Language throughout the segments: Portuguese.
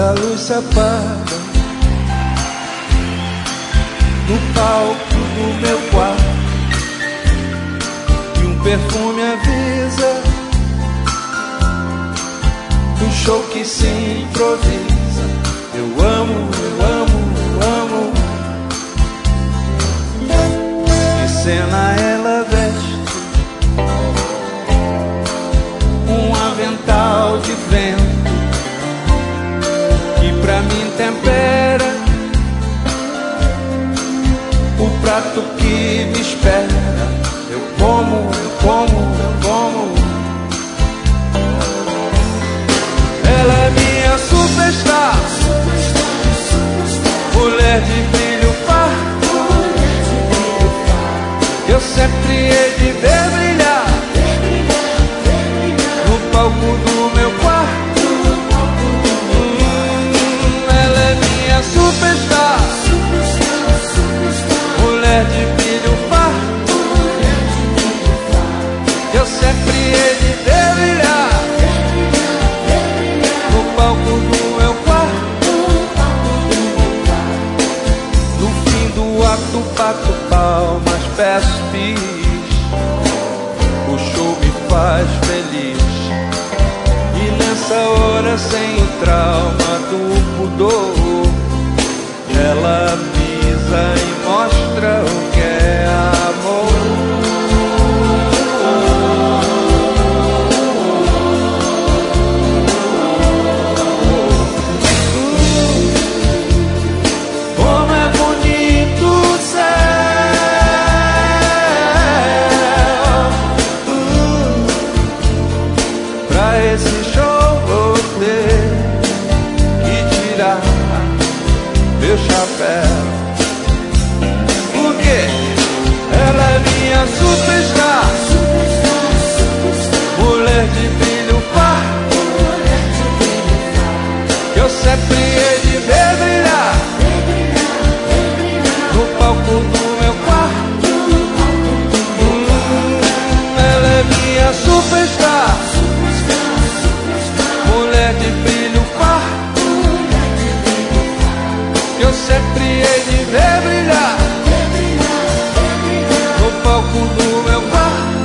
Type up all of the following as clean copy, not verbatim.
a luz se apaga no palco do meu quarto e um perfume avisa um show que se improvisa. Eu amo, eu amo, eu amo. Que cena ela veste, um avental de vento que pra mim tempera o prato que me espera. Eu como, eu como, eu como. Ela é minha superstar, mulher de brilho farto. Eu sempre hei de ver brilhar no palco do meu quarto. Ela é minha superstar, mulher de brilho farto. Eu sempre hei de ver brilhar no palco do meu quarto. No fim do ato bato palmas, peço bis. O show me faz feliz. E nessa hora, sem o trauma do pudor, ela pisa e mostra o que é amor. Como é bonito o céu, pra esse show vou ter que tirar meu chapéu. Porque ela é minha superstar, mulher de brilho farto. Eu sempre hei de ver brilhar no palco do meu quarto. Ela é minha superstar, mulher de brilho farto. Eu sempre hei de ver brilhar no palco do meu quarto.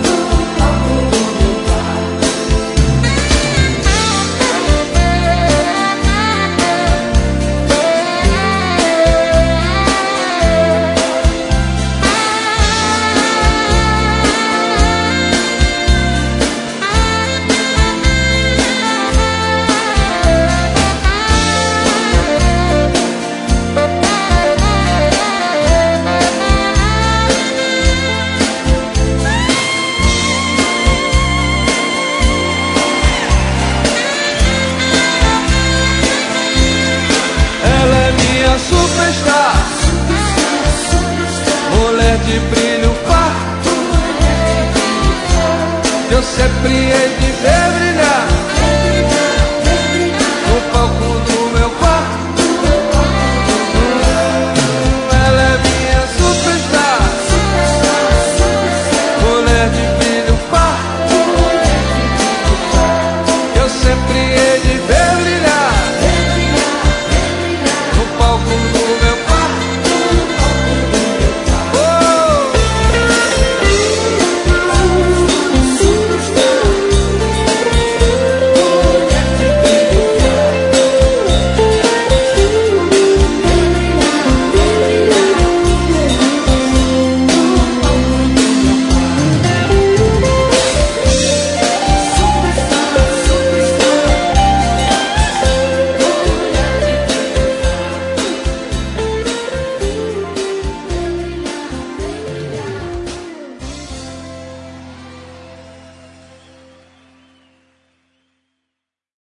Superstar, mulher de brilho farto. Eu sempre hei de ver brilhar